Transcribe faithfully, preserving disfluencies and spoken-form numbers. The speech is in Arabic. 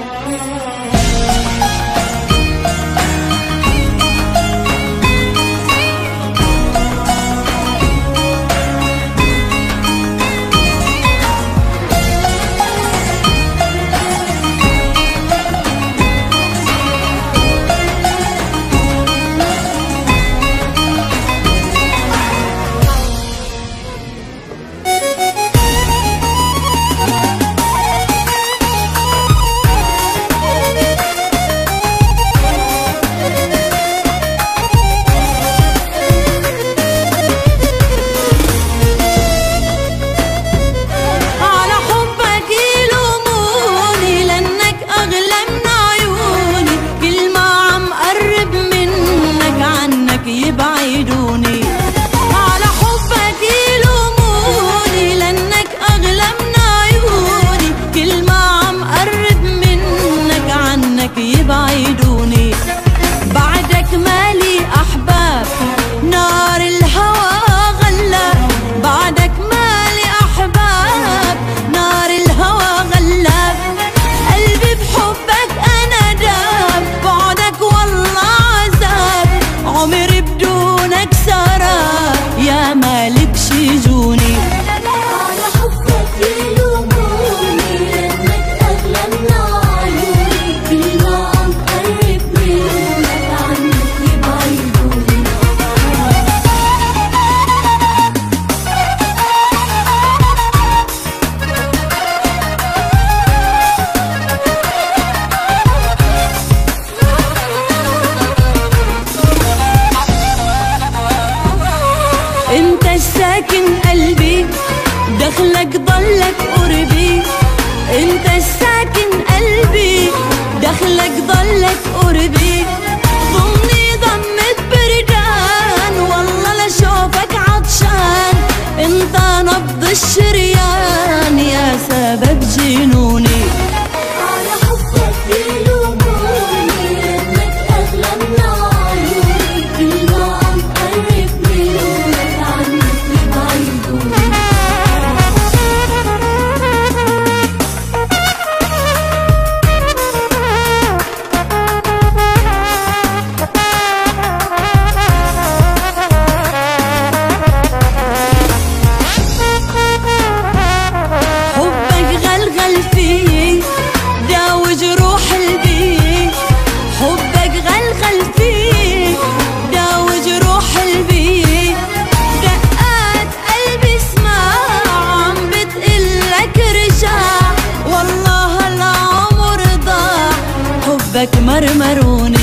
يبعدوني على حبك يلوموني، لأنك أغلى من عيوني، كل ما عم قرب منك عنك يبعدوني. بعدك مالي أحباب نار الهوى غلاب، بعدك مالي أحباب نار الهوى غلاب، قلبي بحبك أنا داب، بعدك والله عذاب، عمري بدونك سراب، يا مالي بشجوني. على حبك يلوموني، لأنك أغلى من عيوني، كل ما عم قرب منك عنك يبعدوني. انت الساكن قلبي، دخلك ضلك قربي، انت الساكن قلبي، دخلك ضلك قربي، ضمني ضمة بردان، والله لشوفك عطشان، انت نبض الشريان، يا سبب جنوني. على حبك يلوموني، لأنك أغلى من عيوني، كل ما عم قرب منك عنك يبعدوني. حبك غلغل فيي، داوي جروح البي، حبك غلغل فيي، داوي جروح البي، دقات قلبي اسمع عم بتقلك رجع، والله هالعمر ضاع، حبك مرمروني.